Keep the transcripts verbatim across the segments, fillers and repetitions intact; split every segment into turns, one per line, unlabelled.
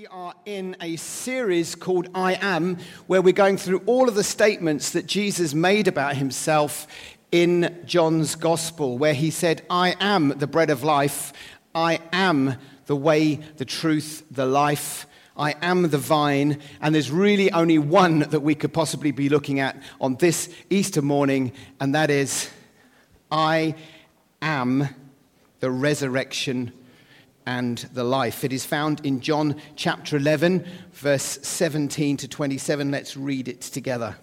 We are in a series called I Am, where we're going through all of the statements that Jesus made about himself in John's Gospel, where he said, I am the bread of life, I am the way, the truth, the life, I am the vine, and there's really only one that we could possibly be looking at on this Easter morning, and that is, I am the resurrection and the life. It is found in John chapter eleven, verse seventeen to twenty-seven. Let's read it together.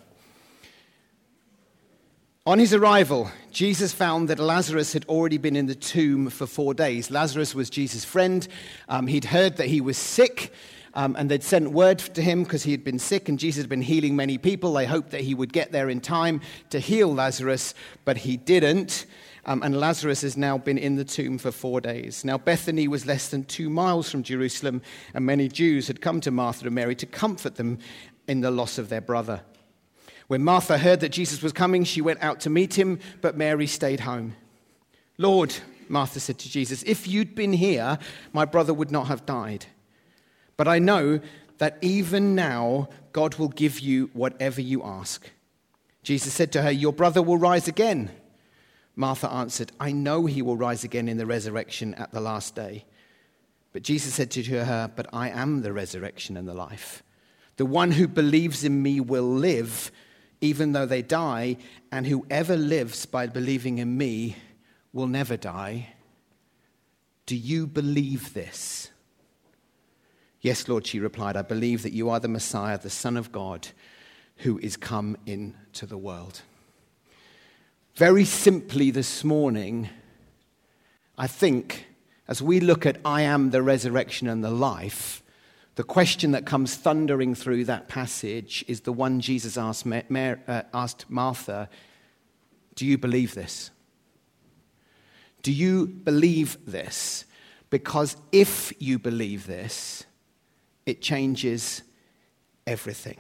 On his arrival, Jesus found that Lazarus had already been in the tomb for four days. Lazarus was Jesus' friend. Um, he'd heard that he was sick, um, and they'd sent word to him because he had been sick, and Jesus had been healing many people. They hoped that he would get there in time to heal Lazarus, but he didn't. Um, and Lazarus has now been in the tomb for four days. Now, Bethany was less than two miles from Jerusalem, and many Jews had come to Martha and Mary to comfort them in the loss of their brother. When Martha heard that Jesus was coming, she went out to meet him, but Mary stayed home. Lord, Martha said to Jesus, if you'd been here, my brother would not have died. But I know that even now, God will give you whatever you ask. Jesus said to her, your brother will rise again. Martha answered, I know he will rise again in the resurrection at the last day. But Jesus said to her, but I am the resurrection and the life. The one who believes in me will live, even though they die, and whoever lives by believing in me will never die. Do you believe this? Yes, Lord, she replied, I believe that you are the Messiah, the Son of God, who is come into the world. Very simply this morning, I think, as we look at I am the resurrection and the life, the question that comes thundering through that passage is the one Jesus asked, Mar- uh, asked Martha, do you believe this? Do you believe this? Because if you believe this, it changes everything.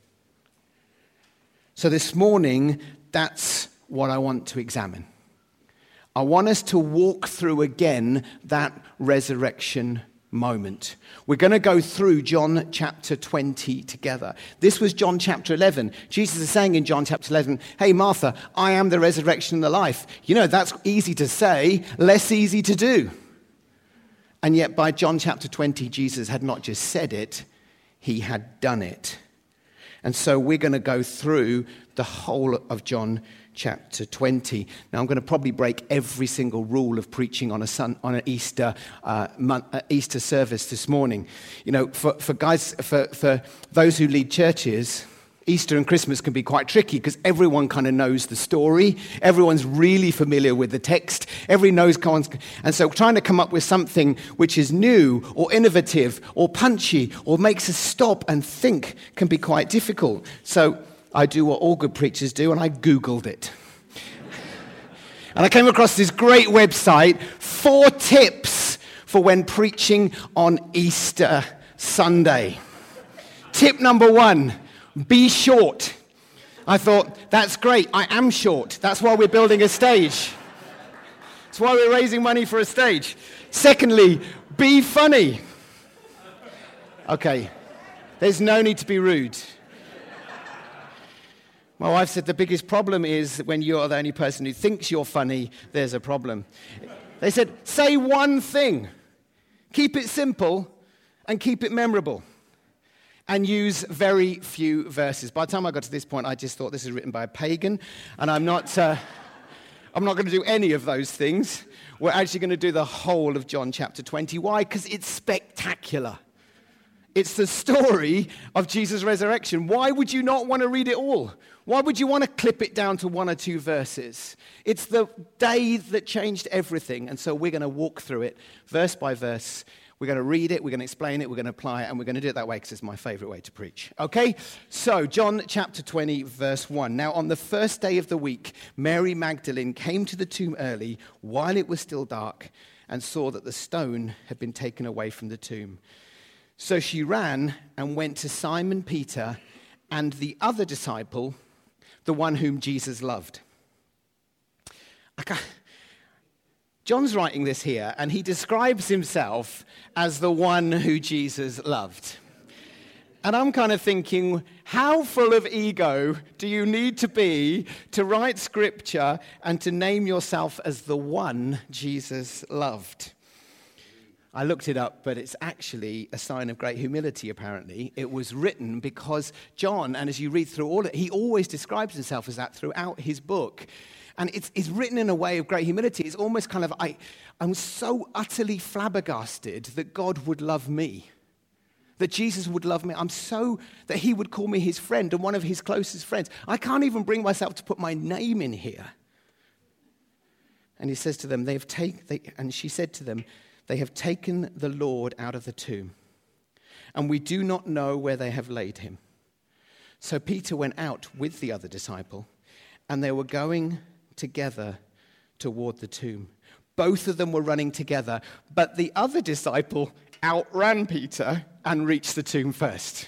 So this morning, that's what I want to examine. I want us to walk through again that resurrection moment. We're going to go through John chapter twenty together. This was John chapter eleven. Jesus is saying in John chapter eleven, hey Martha, I am the resurrection and the life. You know, that's easy to say, less easy to do. And yet by John chapter twenty, Jesus had not just said it, he had done it. And so we're going to go through the whole of John chapter twenty. Now, I'm going to probably break every single rule of preaching on a sun, on an Easter uh, month, uh, Easter service this morning. You know, for, for guys, for, for those who lead churches, Easter and Christmas can be quite tricky because everyone kind of knows the story. Everyone's really familiar with the text. Everyone knows, and so trying to come up with something which is new or innovative or punchy or makes us stop and think can be quite difficult. So I do what all good preachers do, and I Googled it. And I came across this great website, four tips for when preaching on Easter Sunday. Tip number one, be short. I thought, that's great, I am short. That's why we're building a stage. That's why we're raising money for a stage. Secondly, be funny. Okay, there's no need to be rude. My wife said the biggest problem is that when you're the only person who thinks you're funny, there's a problem. They said, say one thing. Keep it simple and keep it memorable. And use very few verses. By the time I got to this point, I just thought this is written by a pagan, and I'm not, uh, I'm not going to do any of those things. We're actually going to do the whole of John chapter twenty. Why? Because it's spectacular. It's the story of Jesus' resurrection. Why would you not want to read it all? Why would you want to clip it down to one or two verses? It's the day that changed everything. And so we're going to walk through it verse by verse. We're going to read it, we're going to explain it, we're going to apply it, and we're going to do it that way because it's my favorite way to preach. Okay? So, John chapter twenty, verse one. Now, on the first day of the week, Mary Magdalene came to the tomb early while it was still dark and saw that the stone had been taken away from the tomb. So she ran and went to Simon Peter and the other disciple, the one whom Jesus loved. I can't, John's writing this here, and he describes himself as the one who Jesus loved. And I'm kind of thinking, how full of ego do you need to be to write scripture and to name yourself as the one Jesus loved? I looked it up, but it's actually a sign of great humility, apparently. It was written because John, and as you read through all of it, he always describes himself as that throughout his book. And it's, it's written in a way of great humility. It's almost kind of, I, I'm so utterly flabbergasted that God would love me. That Jesus would love me. I'm so, that he would call me his friend and one of his closest friends. I can't even bring myself to put my name in here. And he says to them, they have taken, they, and she said to them, they have taken the Lord out of the tomb, and we do not know where they have laid him. So Peter went out with the other disciple, and they were going together toward the tomb. Both of them were running together, but the other disciple outran Peter and reached the tomb first.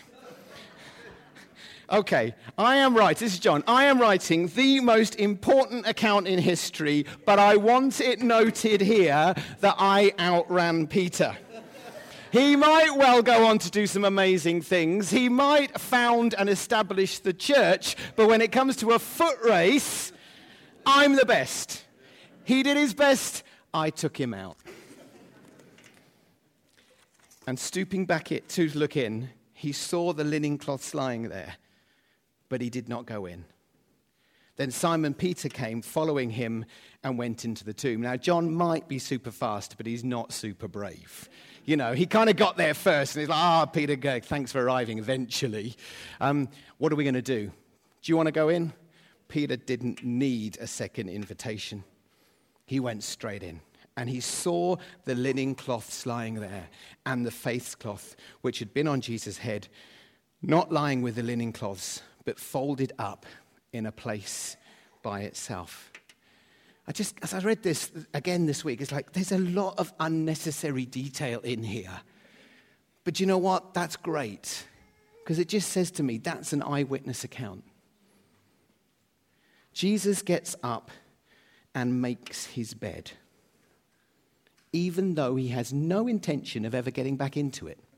Okay, I am right. This is John. I am writing the most important account in history, but I want it noted here that I outran Peter. He might well go on to do some amazing things. He might found and establish the church, but when it comes to a foot race, I'm the best. He did his best. I took him out. And stooping back it to look in, he saw the linen cloths lying there, but he did not go in. Then Simon Peter came, following him, and went into the tomb. Now, John might be super fast, but he's not super brave. You know, he kind of got there first, and he's like, ah, oh, Peter, go, thanks for arriving eventually. Um, what are we going to do? Do you want to go in? Peter didn't need a second invitation. He went straight in. And he saw the linen cloths lying there, and the face cloth, which had been on Jesus' head, not lying with the linen cloths, but folded up in a place by itself. I just, as I read this again this week, it's like there's a lot of unnecessary detail in here. But you know what? That's great, because it just says to me that's an eyewitness account. Jesus gets up and makes his bed, even though he has no intention of ever getting back into it.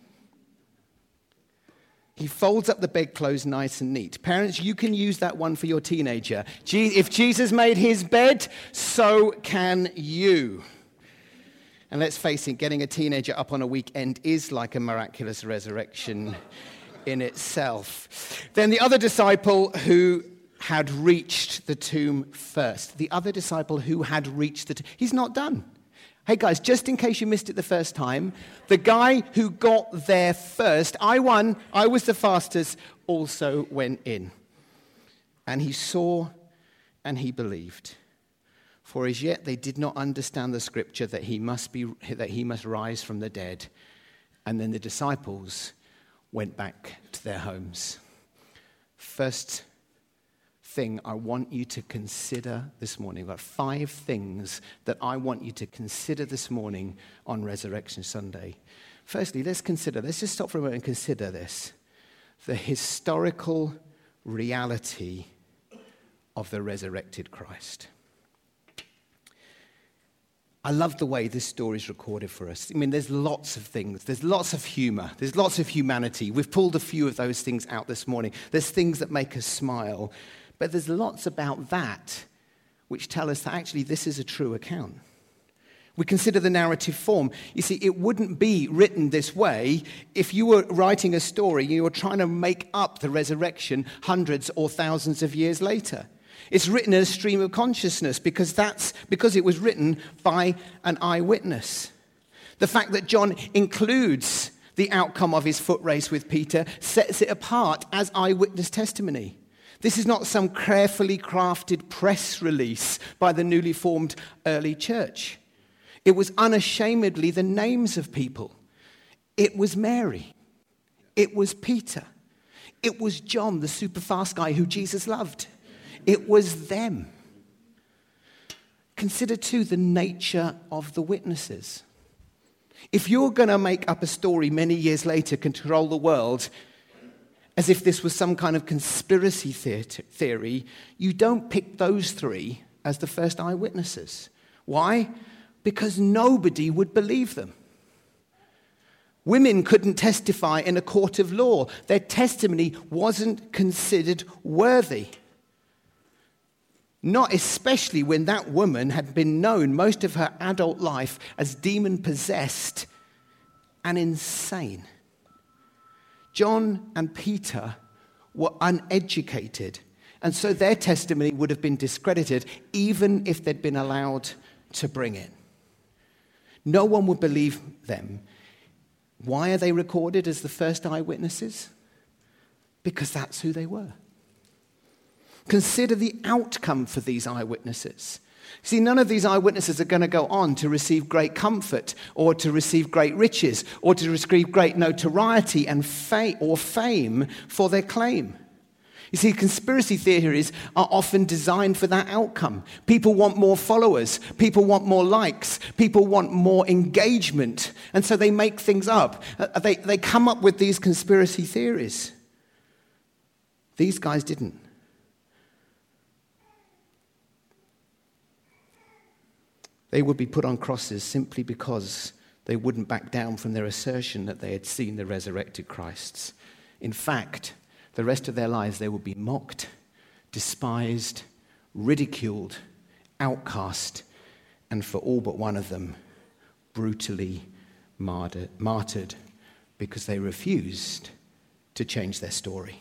He folds up the bedclothes nice and neat. Parents, you can use that one for your teenager. If Jesus made his bed, so can you. And let's face it, getting a teenager up on a weekend is like a miraculous resurrection in itself. Then the other disciple who had reached the tomb first. The other disciple who had reached the tomb. He's not done. Hey guys, just in case you missed it the first time, the guy who got there first, I won, I was the fastest, also went in. And he saw and he believed. For as yet they did not understand the scripture that he must be that he must rise from the dead. And then the disciples went back to their homes. First thing I want you to consider this morning. I've got five things that I want you to consider this morning on Resurrection Sunday. Firstly, let's consider, let's just stop for a moment and consider this. The historical reality of the resurrected Christ. I love the way this story is recorded for us. I mean, there's lots of things. There's lots of humor. There's lots of humanity. We've pulled a few of those things out this morning. There's things that make us smile. But there's lots about that which tell us that actually this is a true account. We consider the narrative form. You see, it wouldn't be written this way if you were writing a story, you were trying to make up the resurrection hundreds or thousands of years later. It's written in a stream of consciousness because that's because it was written by an eyewitness. The fact that John includes the outcome of his foot race with Peter sets it apart as eyewitness testimony. This is not some carefully crafted press release by the newly formed early church. It was unashamedly the names of people. It was Mary. It was Peter. It was John, the super fast guy who Jesus loved. It was them. Consider, too, the nature of the witnesses. If you're going to make up a story many years later, control the world, as if this was some kind of conspiracy theory, you don't pick those three as the first eyewitnesses. Why? because nobody would believe them. Women couldn't testify in a court of law. Their testimony wasn't considered worthy. Not especially when that woman had been known most of her adult life as demon-possessed and insane. John and Peter were uneducated, and so their testimony would have been discredited even if they'd been allowed to bring it. No one would believe them. Why are they recorded as the first eyewitnesses? Because that's who they were. Consider the outcome for these eyewitnesses. See, none of these eyewitnesses are going to go on to receive great comfort or to receive great riches or to receive great notoriety and fa- or fame for their claim. You see, conspiracy theories are often designed for that outcome. People want more followers. People want more likes. People want more engagement. And so they make things up. Uh, they, they come up with these conspiracy theories. These guys didn't. They would be put on crosses simply because they wouldn't back down from their assertion that they had seen the resurrected Christ. In fact, the rest of their lives they would be mocked, despised, ridiculed, outcast, and for all but one of them, brutally martyred because they refused to change their story.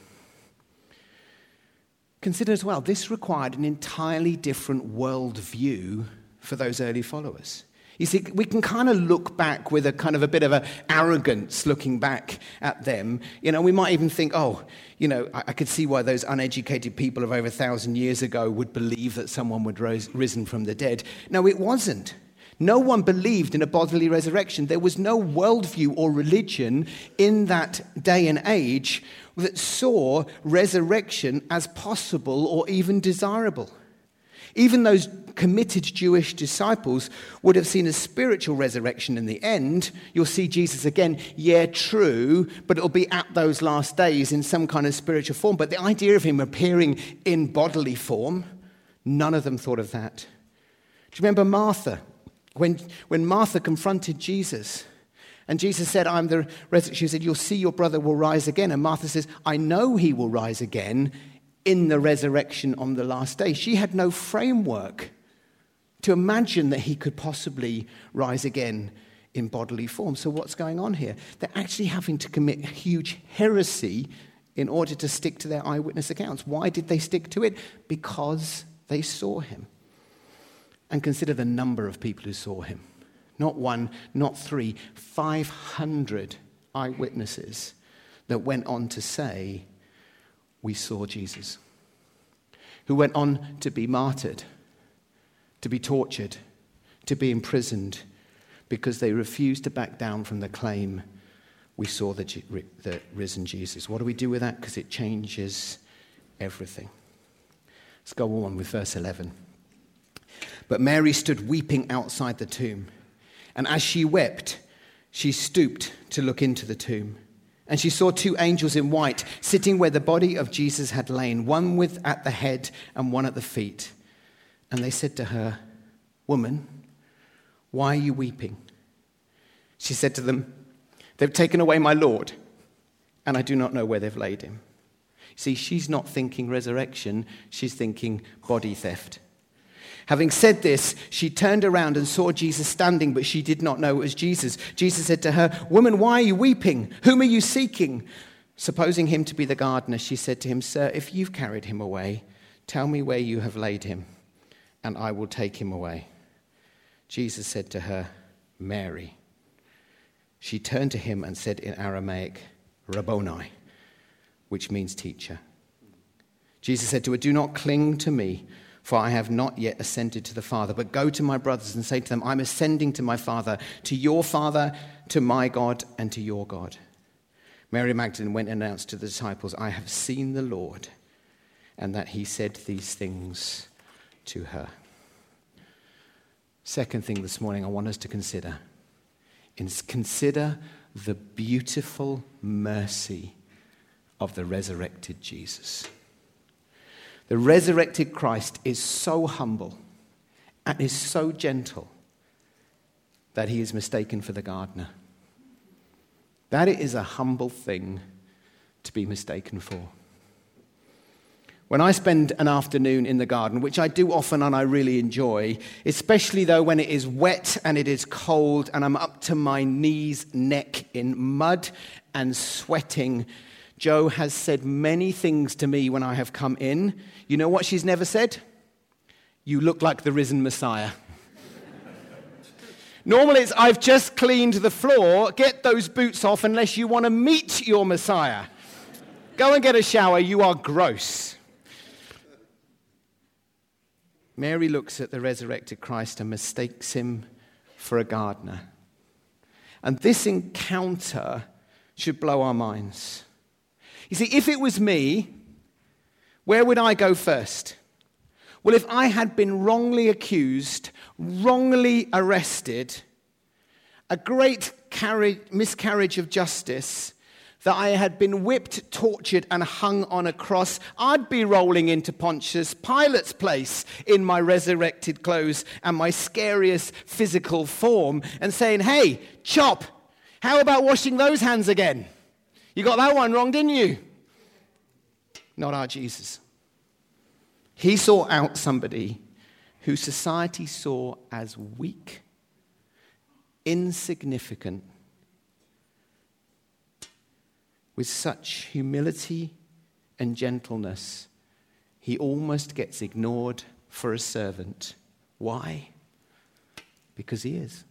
Consider as well, this required an entirely different worldview for those early followers. You see, we can kind of look back with a kind of a bit of an arrogance looking back at them. You know, we might even think, oh, you know, I, I could see why those uneducated people of over a thousand years ago would believe that someone would rise, risen from the dead. No, it wasn't. No one believed in a bodily resurrection. There was no worldview or religion in that day and age that saw resurrection as possible or even desirable. Even those committed Jewish disciples would have seen a spiritual resurrection in the end. You'll see Jesus again, yeah, true, but it'll be at those last days in some kind of spiritual form. But the idea of him appearing in bodily form, none of them thought of that. Do you remember Martha? When, when Martha confronted Jesus, and Jesus said, I'm the resurrection, she said, you'll see your brother will rise again. And Martha says, I know he will rise again in the resurrection on the last day. She had no framework to imagine that he could possibly rise again in bodily form. So what's going on here? They're actually having to commit huge heresy in order to stick to their eyewitness accounts. Why did they stick to it? Because they saw him. And consider the number of people who saw him. Not one, not three, five hundred eyewitnesses that went on to say, we saw Jesus, who went on to be martyred, to be tortured, to be imprisoned, because they refused to back down from the claim, we saw the, the risen Jesus. What do we do with that? Because it changes everything. Let's go on with verse eleven. But Mary stood weeping outside the tomb, and as she wept, she stooped to look into the tomb. And she saw two angels in white sitting where the body of Jesus had lain, one with at the head and one at the feet. And they said to her, Woman, why are you weeping? She said to them, They've taken away my Lord, and I do not know where they've laid him. See, she's not thinking resurrection, she's thinking body theft. Having said this, she turned around and saw Jesus standing, but she did not know it was Jesus. Jesus said to her, Woman, why are you weeping? Whom are you seeking? Supposing him to be the gardener, she said to him, Sir, if you've carried him away, tell me where you have laid him, and I will take him away. Jesus said to her, Mary. She turned to him and said in Aramaic, Rabboni, which means teacher. Jesus said to her, Do not cling to me, for I have not yet ascended to the Father, but go to my brothers and say to them, I'm ascending to my Father, to your Father, to my God, and to your God. Mary Magdalene went and announced to the disciples, I have seen the Lord, and that he said these things to her. Second thing this morning I want us to consider is consider the beautiful mercy of the resurrected Jesus. The resurrected Christ is so humble and is so gentle that he is mistaken for the gardener. That is a humble thing to be mistaken for. When I spend an afternoon in the garden, which I do often and I really enjoy, especially though when it is wet and it is cold and I'm up to my knees, neck in mud and sweating, Jo has said many things to me when I have come in. You know what she's never said? You look like the risen Messiah. Normally it's, I've just cleaned the floor, get those boots off unless you want to meet your Messiah. Go and get a shower, you are gross. Mary looks at the resurrected Christ and mistakes him for a gardener. And this encounter should blow our minds. You see, if it was me, where would I go first? Well, if I had been wrongly accused, wrongly arrested, a great carriage, miscarriage of justice, that I had been whipped, tortured, and hung on a cross, I'd be rolling into Pontius Pilate's place in my resurrected clothes and my scariest physical form and saying, hey, chop, how about washing those hands again? You got that one wrong, didn't you? Not our Jesus. He sought out somebody who society saw as weak, insignificant, with such humility and gentleness, he almost gets ignored for a servant. Why? Because he is.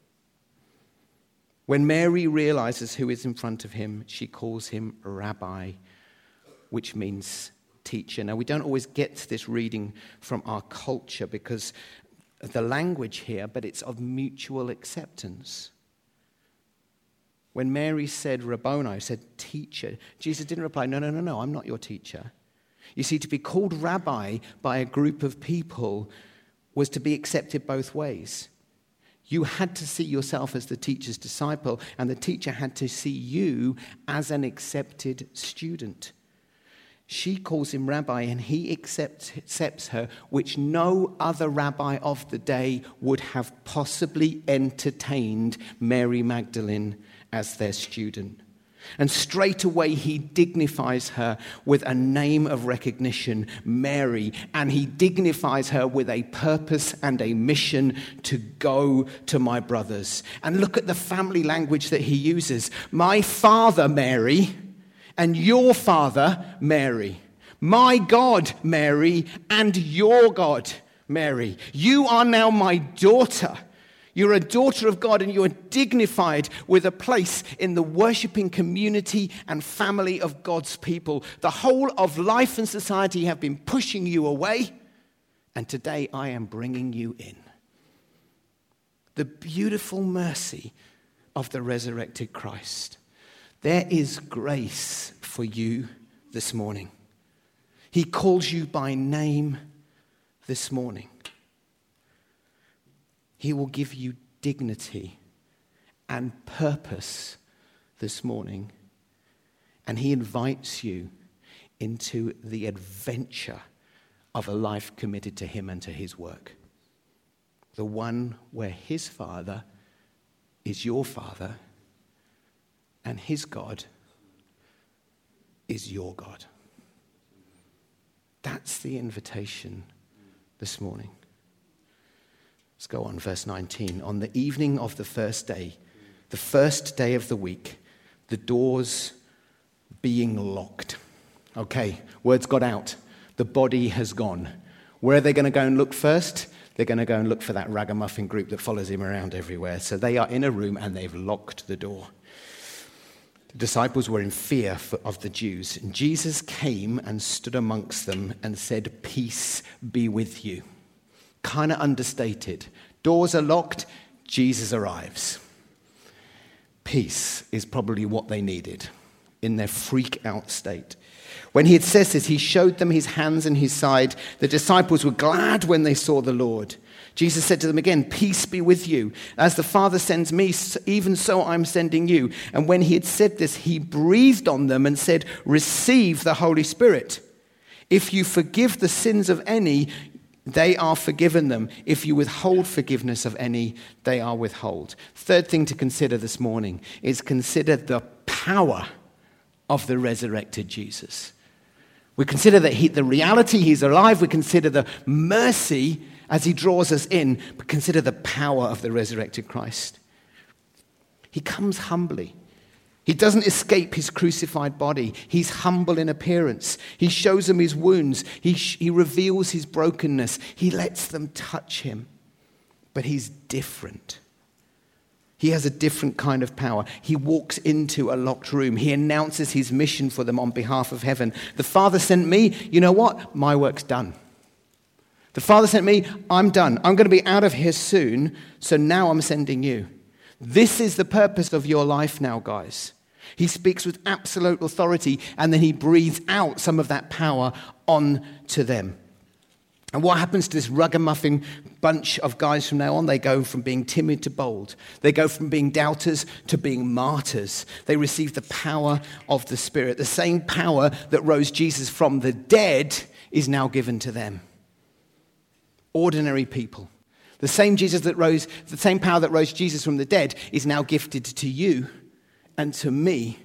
When Mary realizes who is in front of him, she calls him Rabbi, which means teacher. Now, we don't always get this reading from our culture because of the language here, but it's of mutual acceptance. When Mary said Rabboni, said teacher, Jesus didn't reply, no, no, no, no, I'm not your teacher. You see, to be called rabbi by a group of people was to be accepted both ways. You had to see yourself as the teacher's disciple, and the teacher had to see you as an accepted student. She calls him rabbi, and he accepts, accepts her, which no other rabbi of the day would have possibly entertained Mary Magdalene as their student. And straight away he dignifies her with a name of recognition, Mary, and he dignifies her with a purpose and a mission to go to my brothers. And look at the family language that he uses. My father, Mary, and your father, Mary. My God, Mary, and your God, Mary. You are now my daughter. You're a daughter of God, and you are dignified with a place in the worshiping community and family of God's people. The whole of life and society have been pushing you away, and today I am bringing you in. The beautiful mercy of the resurrected Christ. There is grace for you this morning. He calls you by name this morning. He will give you dignity and purpose this morning. And he invites you into the adventure of a life committed to him and to his work. The one where his Father is your Father and his God is your God. That's the invitation this morning. Let's go on, verse nineteen. On the evening of the first day, the first day of the week, the doors being locked. Okay, words got out. The body has gone. Where are they going to go and look first? They're going to go and look for that ragamuffin group that follows him around everywhere. So they are in a room and they've locked the door. The disciples were in fear for, of the Jews. And Jesus came and stood amongst them and said, "Peace be with you." Kind of understated. Doors are locked, Jesus arrives. Peace is probably what they needed in their freak out state. When he had said this, he showed them his hands and his side. The disciples were glad when they saw the Lord. Jesus said to them again, "Peace be with you. As the Father sends me, even so I'm sending you." And when he had said this, he breathed on them and said, "Receive the Holy Spirit. If you forgive the sins of any, they are forgiven them. If you withhold forgiveness of any, they are withheld. Third thing to consider this morning is consider the power of the resurrected Jesus. We consider that he, the reality, he's alive. We consider the mercy as he draws us in, but consider the power of the resurrected Christ. He comes humbly. He doesn't escape his crucified body. He's humble in appearance. He shows them his wounds. He, sh- he reveals his brokenness. He lets them touch him. But he's different. He has a different kind of power. He walks into a locked room. He announces his mission for them on behalf of heaven. The Father sent me. You know what? My work's done. The Father sent me. I'm done. I'm going to be out of here soon. So now I'm sending you. This is the purpose of your life now, guys. He speaks with absolute authority, and then he breathes out some of that power on to them. And what happens to this ragamuffin bunch of guys from now on? They go from being timid to bold. They go from being doubters to being martyrs. They receive the power of the Spirit. The same power that rose Jesus from the dead is now given to them. Ordinary people. The same Jesus that rose, the same power that rose Jesus from the dead is now gifted to you and to me,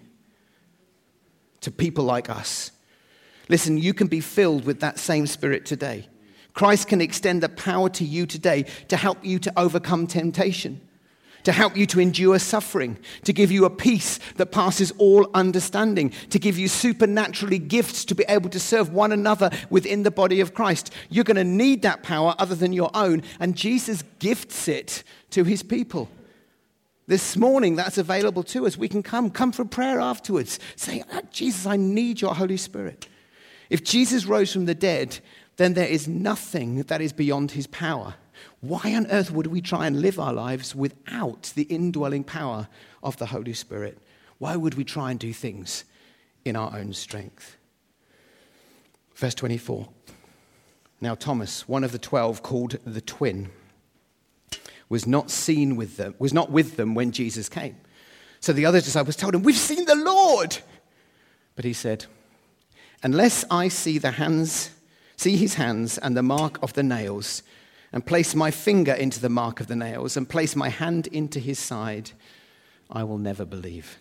to people like us. Listen, you can be filled with that same Spirit today. Christ can extend the power to you today to help you to overcome temptation, to help you to endure suffering, to give you a peace that passes all understanding, to give you supernaturally gifts to be able to serve one another within the body of Christ. You're going to need that power other than your own, and Jesus gifts it to his people. This morning, that's available to us. We can come, come for prayer afterwards. Say, oh, Jesus, I need your Holy Spirit. If Jesus rose from the dead, then there is nothing that is beyond his power. Why on earth would we try and live our lives without the indwelling power of the Holy Spirit? Why would we try and do things in our own strength? Verse twenty-four. Now Thomas, one of the twelve, called the twin, was not seen with them, was not with them when Jesus came. So the other disciples told him, "We've seen the Lord." But he said, "Unless I see the hands, see his hands and the mark of the nails, and place my finger into the mark of the nails, and place my hand into his side, I will never believe."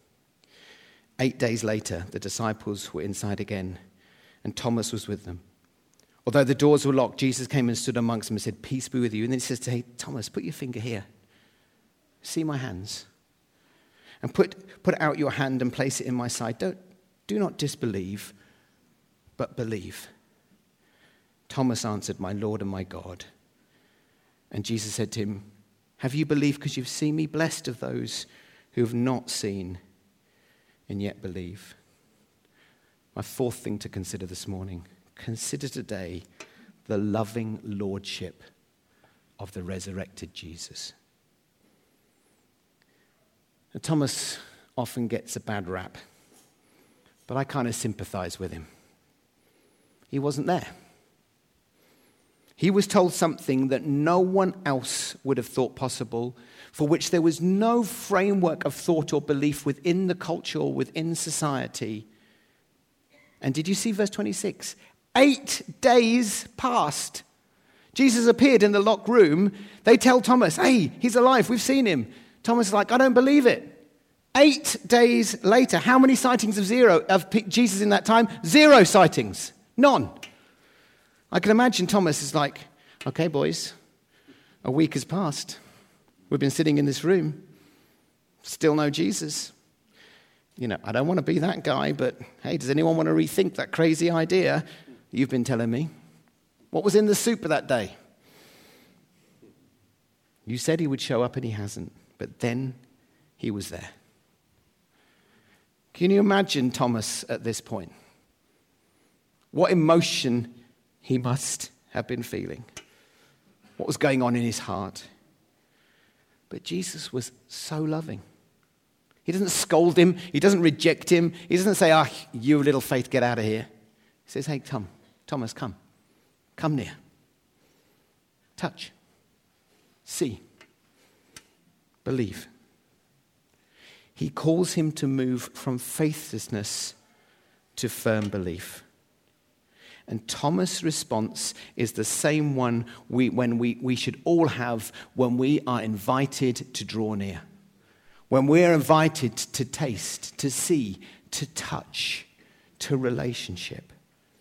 Eight days later, the disciples were inside again, and Thomas was with them. Although the doors were locked, Jesus came and stood amongst them and said, "Peace be with you." And then he says to hey, Thomas, put your finger here. See my hands. And put, put out your hand and place it in my side. Don't, do not disbelieve, but believe. Thomas answered, "My Lord and my God." And Jesus said to him, "Have you believed because you've seen me? Blessed of those who have not seen and yet believe." My fourth thing to consider this morning, consider today the loving lordship of the resurrected Jesus. Now, Thomas often gets a bad rap, but I kind of sympathize with him. He wasn't there. He was told something that no one else would have thought possible, for which there was no framework of thought or belief within the culture or within society. And did you see verse twenty-six? Eight days passed. Jesus appeared in the locked room. They tell Thomas, "Hey, he's alive. We've seen him." Thomas is like, "I don't believe it." Eight days later, how many sightings of zero of Jesus in that time? Zero sightings. None. I can imagine Thomas is like, "Okay, boys, a week has passed. We've been sitting in this room. Still no Jesus. You know, I don't want to be that guy, but hey, does anyone want to rethink that crazy idea you've been telling me? What was in the soup that day? You said he would show up and he hasn't, but then he was there." Can you imagine Thomas at this point? What emotion he must have been feeling. What was going on in his heart? But Jesus was so loving. He doesn't scold him. He doesn't reject him. He doesn't say, "Ah, oh, you little faith, get out of here." He says, "Hey, come, Thomas, come. Come near. Touch. See. Believe." He calls him to move from faithlessness to firm belief. And Thomas' response is the same one we, when we, we should all have when we are invited to draw near. When we're invited to taste, to see, to touch, to relationship.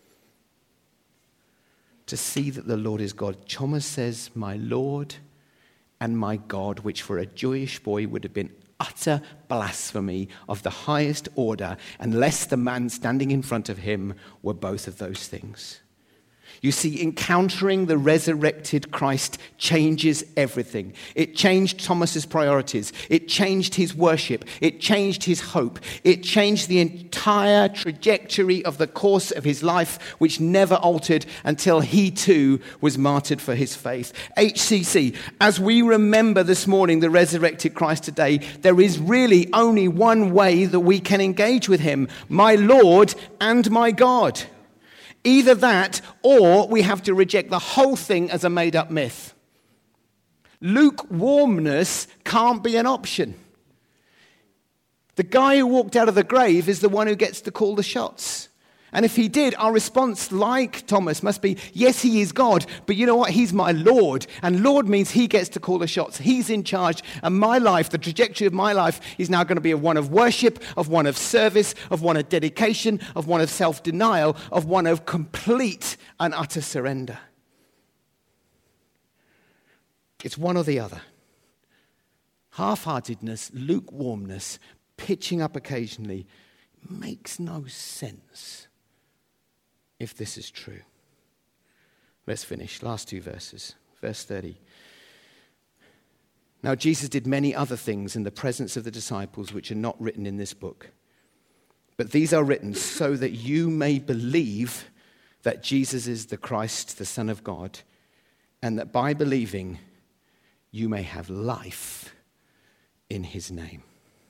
To see that the Lord is God. Thomas says, my Lord and my God, which for a Jewish boy would have been utter blasphemy of the highest order, unless the man standing in front of him were both of those things. You see, encountering the resurrected Christ changes everything. It changed Thomas's priorities. It changed his worship. It changed his hope. It changed the entire trajectory of the course of his life, which never altered until he too was martyred for his faith. H C C, as we remember this morning the resurrected Christ today, there is really only one way that we can engage with him, my Lord and my God. Either that, or we have to reject the whole thing as a made-up myth. Lukewarmness can't be an option. The guy who walked out of the grave is the one who gets to call the shots. And if he did, our response, like Thomas, must be, yes, he is God, but you know what? He's my Lord. And Lord means he gets to call the shots. He's in charge. And my life, the trajectory of my life, is now going to be one of worship, of one of service, of one of dedication, of one of self-denial, of one of complete and utter surrender. It's one or the other. Half-heartedness, lukewarmness, pitching up occasionally, makes no sense. If this is true. Let's finish. Last two verses. Verse thirty. Now Jesus did many other things in the presence of the disciples which are not written in this book. But these are written so that you may believe that Jesus is the Christ, the Son of God, and that by believing you may have life in his name.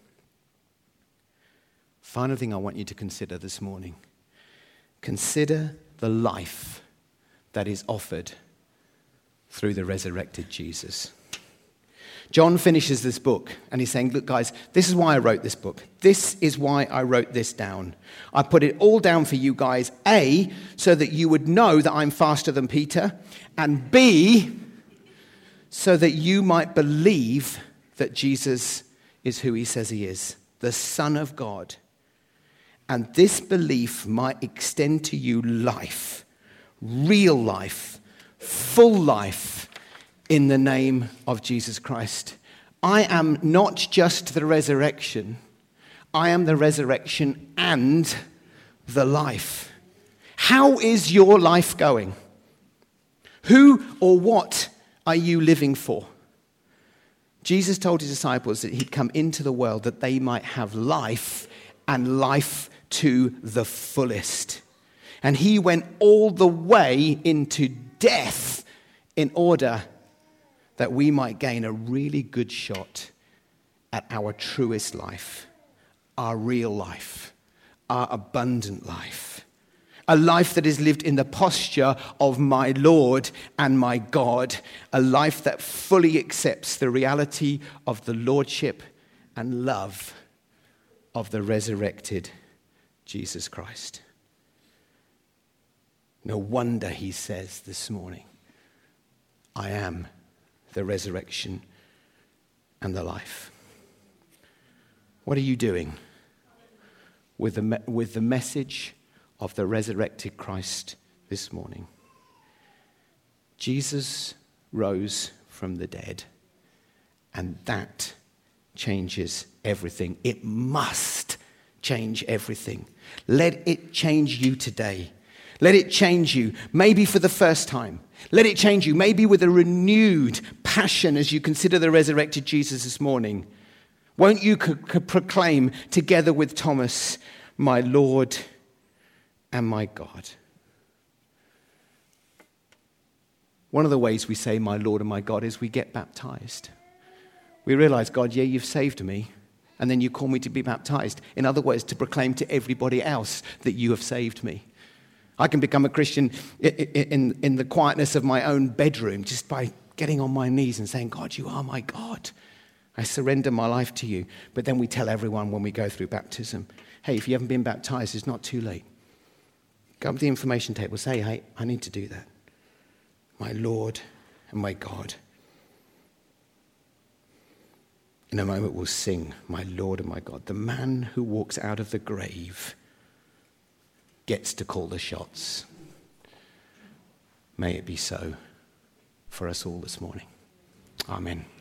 Final thing I want you to consider this morning. Consider the life that is offered through the resurrected Jesus. John finishes this book and he's saying, look guys, this is why I wrote this book. This is why I wrote this down. I put it all down for you guys, A, so that you would know that I'm faster than Peter, and B, so that you might believe that Jesus is who he says he is, the Son of God. And this belief might extend to you life, real life, full life in the name of Jesus Christ. I am not just the resurrection. I am the resurrection and the life. How is your life going? Who or what are you living for? Jesus told his disciples that he'd come into the world that they might have life and life to the fullest. And he went all the way into death in order that we might gain a really good shot at our truest life, our real life, our abundant life. A life that is lived in the posture of my Lord and my God. A life that fully accepts the reality of the lordship and love of the resurrected Jesus Christ. No wonder he says this morning, I am the resurrection and the life. What are you doing with the, me- with the message of the resurrected Christ this morning? Jesus rose from the dead, and that changes everything. It must change everything. Let it change you today. Let it change you, maybe for the first time. Let it change you, maybe with a renewed passion as you consider the resurrected Jesus this morning. Won't you co- co- proclaim together with Thomas, my Lord and my God? One of the ways we say, my Lord and my God, is we get baptized. We realize, God, yeah, you've saved me. And then you call me to be baptized. In other words, to proclaim to everybody else that you have saved me. I can become a Christian in, in, in the quietness of my own bedroom just by getting on my knees and saying, God, you are my God. I surrender my life to you. But then we tell everyone when we go through baptism, hey, if you haven't been baptized, it's not too late. Go up to the information table, say, hey, I need to do that. My Lord and my God. In a moment we'll sing, my Lord and my God. The man who walks out of the grave gets to call the shots. May it be so for us all this morning. Amen.